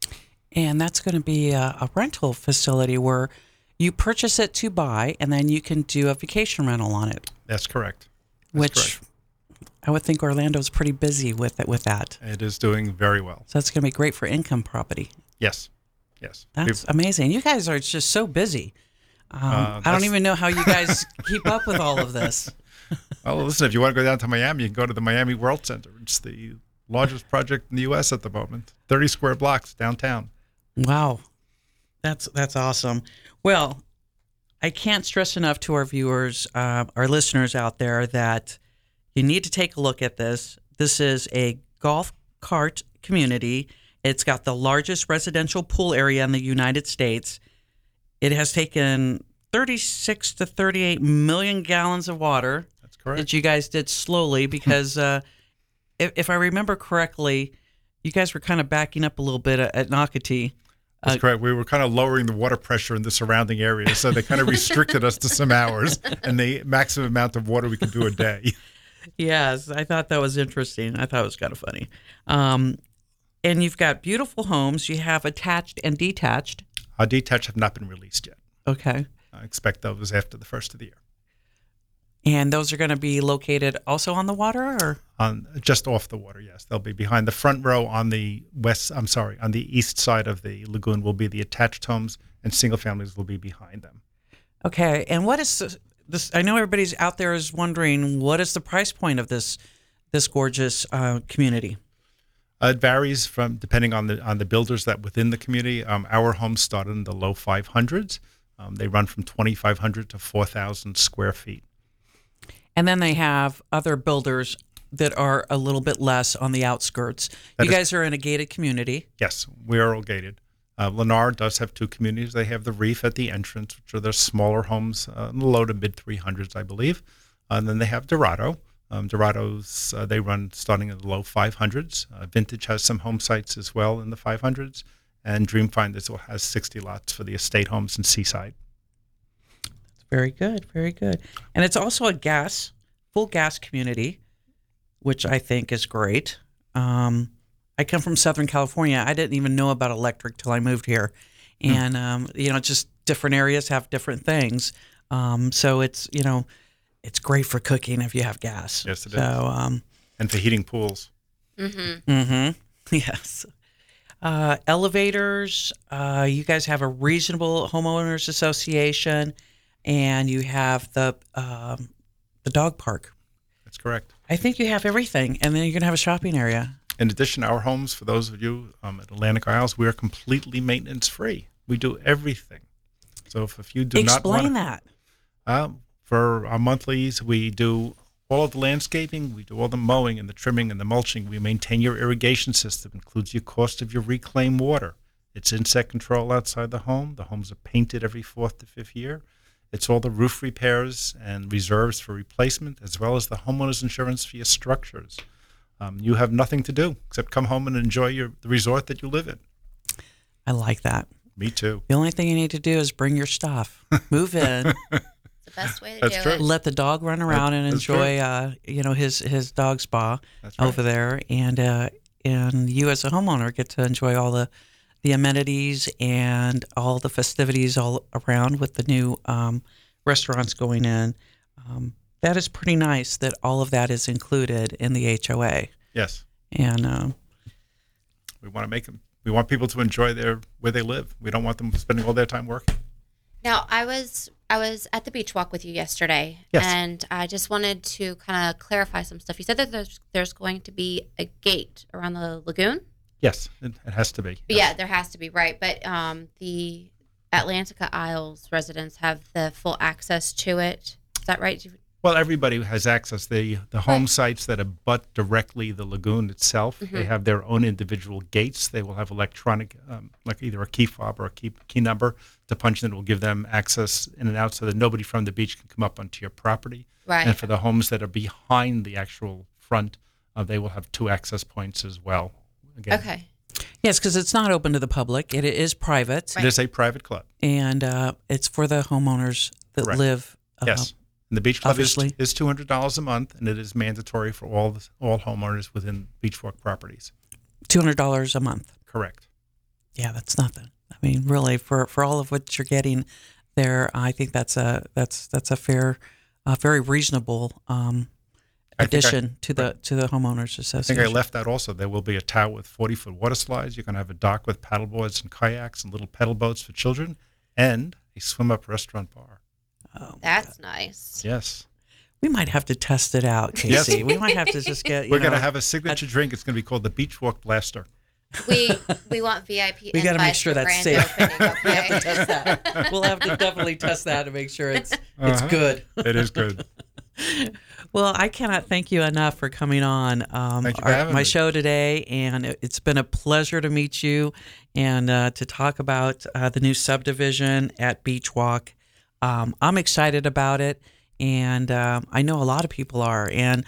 And that's going to be a, a rental facility where you purchase it to buy, and then you can do a vacation rental on it. That's correct. That's which correct. I would think Orlando's pretty busy with it, with that. It is doing very well. So that's going to be great for income property. Yes, yes. That's We've, amazing. You guys are just so busy. Um, uh, I don't even know how you guys keep up with all of this. Well, listen, if you want to go down to Miami, you can go to the Miami World Center. It's the largest project in the U S at the moment. thirty square blocks downtown. Wow. That's that's awesome. Well, I can't stress enough to our viewers, uh, our listeners out there, that you need to take a look at this. This is a golf cart community. It's got the largest residential pool area in the United States. It has taken thirty-six to thirty-eight million gallons of water. That's correct. That you guys did slowly because, uh, if, if I remember correctly, you guys were kind of backing up a little bit at, at Nocatee. That's Uh, correct. We were kind of lowering the water pressure in the surrounding area, so they kind of restricted us to some hours and the maximum amount of water we could do a day. Yes, I thought that was interesting. I thought it was kind of funny. Um, and you've got beautiful homes. You have attached and detached. Our detached have not been released yet. Okay. I expect those after the first of the year. And those are going to be located also on the water, or? On just off the water, yes. They'll be behind the front row on the west, I'm sorry, on the east side of the lagoon will be the attached homes, and single families will be behind them. Okay. And what is this? this I know everybody's out there is wondering, what is the price point of this this gorgeous uh, community? Uh, it varies from depending on the on the builders that within the community. Um, our homes start in the low five hundreds. Um, they run from twenty-five hundred to four thousand square feet. And then they have other builders that are a little bit less on the outskirts. That you is- guys are in a gated community. Yes, we are all gated. Uh, Lennar does have two communities. They have the Reef at the entrance, which are their smaller homes, uh, in the low to mid three hundreds, I believe. And then they have Dorado. Um, Dorado's, uh, they run starting in the low five hundreds. Uh, Vintage has some home sites as well in the five hundreds. And Dreamfinders will has sixty lots for the estate homes in Seaside. Very good, very good. And it's also a gas, full gas community, which I think is great. Um, I come from Southern California. I didn't even know about electric till I moved here. And, um, you know, just different areas have different things. Um, so it's, you know, it's great for cooking if you have gas. Yes, it so, is. Um, And for heating pools. Mm-hmm. Mm-hmm. Yes. Uh, elevators. Uh, you guys have a reasonable homeowners association, and you have the um, the dog park. That's correct. I think you have everything, and then you're gonna have a shopping area. In addition, our homes, for those of you um, at Atlantic Isles, we are completely maintenance free. We do everything. So if, if you do Explain not want that. Uh, for our monthlies, we do all of the landscaping, we do all the mowing and the trimming and the mulching. We maintain your irrigation system, includes your cost of your reclaimed water. It's insect control outside the home. The homes are painted every fourth to fifth year. It's all the roof repairs and reserves for replacement, as well as the homeowner's insurance for your structures. Um, you have nothing to do except come home and enjoy your the resort that you live in. I like that. Me too. The only thing you need to do is bring your stuff, move in. The best way to That's do true. it. Let the dog run around That- and that's enjoy, uh, you know, his his dog spa That's right. over there, and uh, and you as a homeowner get to enjoy all the the amenities and all the festivities all around with the new um, restaurants going in. Um, that is pretty nice that all of that is included in the H O A. Yes. And um, We want to make them. We want people to enjoy their where they live. We don't want them spending all their time working. Now, I was I was at the beach walk with you yesterday, Yes. and I just wanted to kind of clarify some stuff. You said that there's there's going to be a gate around the lagoon. Yes, it, it has to be. Yeah, there has to be, right? But um, the Atlantica Isles residents have the full access to it. Is that right? Well, everybody has access. The the home sites that abut directly the lagoon itself, they Mhm. have their own individual gates. They will have electronic, um, like either a key fob or a key key number to punch in. It will give them access in and out, so that nobody from the beach can come up onto your property. Right. And for the homes that are behind the actual front, uh, they will have two access points as well. Again, Okay. yes, because it's not open to the public; it is private. it is a private club. and uh, it's for the homeowners that Correct. live. Uh, Yes. And the beach club is, obviously. is two hundred dollars a month, and it is mandatory for all the, all homeowners within Beachwalk properties. two hundred dollars a month. Correct. Yeah, that's nothing. I mean, really, for, for all of what you're getting there, I think that's a that's that's a fair, uh, very reasonable um, I think I- addition to the to the homeowners I association. think I left out also. There will be a tower with forty-foot water slides. You're going to have a dock with paddleboards and kayaks and little pedal boats for children, and a swim-up restaurant bar. Oh, That's nice. Yes. We might have to test it out, Casey. Yes. We might have to just get. You We're know, going to have a signature drink. It's going to be called the Beach Walk Blaster. We we want V I P. We got to make sure for that's grand safe. opening, We have to okay? test that. We'll have to definitely test that to make sure it's it's Uh-huh. good. It is good. Well, I cannot thank you enough for coming on um, Thank you for our- having my me. show today, and it- it's been a pleasure to meet you and uh, to talk about uh, the new subdivision at Beach Walk. Um, I'm excited about it, and um, I know a lot of people are, and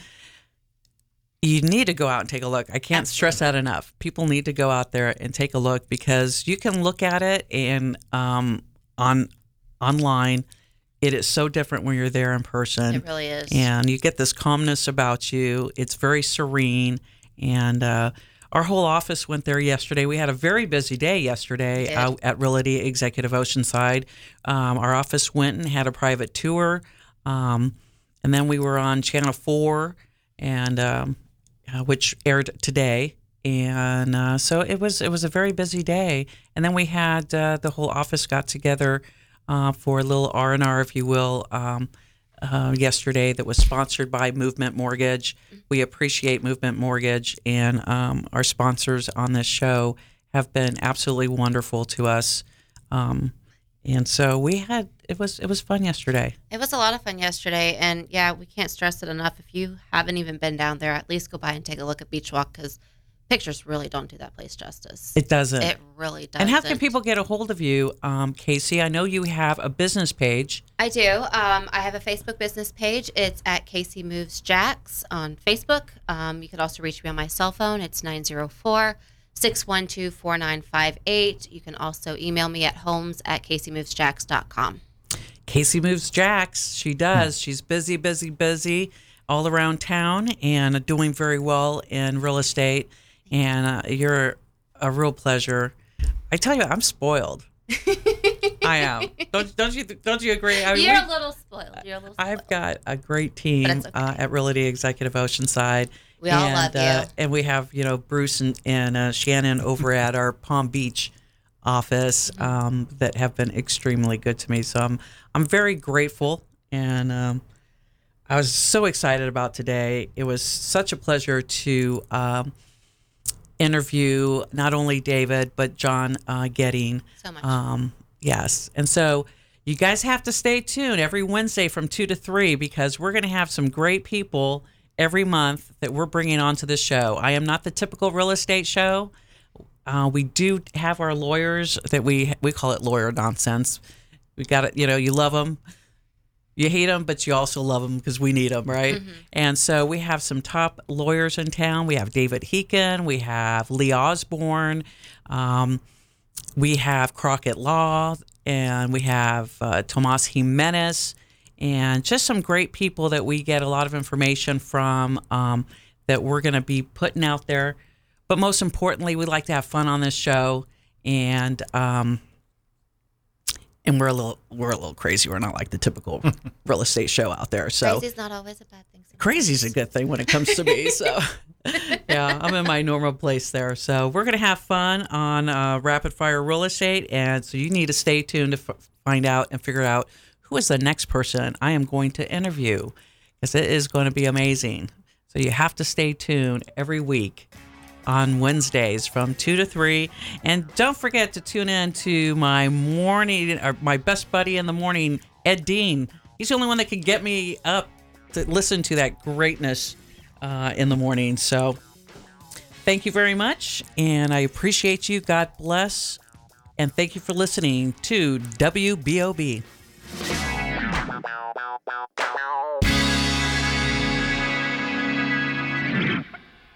you need to go out and take a look. I can't stress that enough. People need to go out there and take a look because you can look at it and um, on online. It is so different when you're there in person. It really is. And you get this calmness about you. It's very serene. And uh, our whole office went there yesterday. We had a very busy day yesterday did. out at Realty Executive Oceanside. Um, our office went and had a private tour. Um, and then we were on Channel four, and um, uh, which aired today. And uh, so it was it was a very busy day. And then we had uh, the whole office got together uh, for a little R and R, if you will, um, uh, yesterday that was sponsored by Movement Mortgage. We appreciate Movement Mortgage, and um, our sponsors on this show have been absolutely wonderful to us. Um, and so we had it was it was fun yesterday. It was a lot of fun yesterday, and yeah, we can't stress it enough. If you haven't even been down there, at least go by and take a look at Beach Walk, because pictures really don't do that place justice. It doesn't. It really doesn't. And how can people get a hold of you, um, Casey? I know you have a business page. I do. Um, I have a Facebook business page. It's at Casey Moves Jax on Facebook. Um, you could also reach me on my cell phone. It's nine zero four, six one two, four nine five eight. You can also email me at homes at casey moves jax dot com. Casey Moves Jax. She does. She's busy, busy, busy all around town and doing very well in real estate. And uh, you're a real pleasure. I tell you, I'm spoiled. I am. Don't, don't you? Don't you agree? I mean, You're we- a little spoiled. You're a little spoiled. I've got a great team But it's okay. uh, at Realty Executive Oceanside. We all and, love you. Uh, and we have, you know, Bruce and, and uh, Shannon over at our Palm Beach office um, that have been extremely good to me. So I'm I'm very grateful, and um, I was so excited about today. It was such a pleasure to um, interview not only David but John uh, Getting. So much. Um, yes, and so you guys have to stay tuned every Wednesday from two to three because we're going to have some great people every month that we're bringing onto the show. I am not the typical real estate show. Uh, we do have our lawyers that we we call it lawyer nonsense. We got it. You know, you love them, you hate them, but you also love them because we need them, right? Mm-hmm. And so we have some top lawyers in town. We have David Heekin. We have Lee Osborne. Um, we have Crockett Law, and we have uh, Tomas Jimenez, and just some great people that we get a lot of information from um, that we're going to be putting out there. But most importantly, we like to have fun on this show, and um, and we're a little we're a little crazy. We're not like the typical real estate show out there. So Crazy's not always a bad thing. crazy's a good thing when it comes to me. So yeah, I'm in my normal place there. So we're gonna have fun on uh, Rapid Fire Real Estate, and so you need to stay tuned to f- find out and figure out who is the next person I am going to interview, because it is going to be amazing. So you have to stay tuned every week on Wednesdays from two to three. And don't forget to tune in to my morning, or my best buddy in the morning, Ed Dean. He's the only one that can get me up to listen to that greatness uh, in the morning. So thank you very much. And I appreciate you. God bless. And thank you for listening to W B O B.